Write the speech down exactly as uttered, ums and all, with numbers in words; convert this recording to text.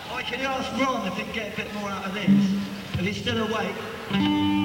Oh, can you ask Ron if he can get a bit more out of this? If he's still awake.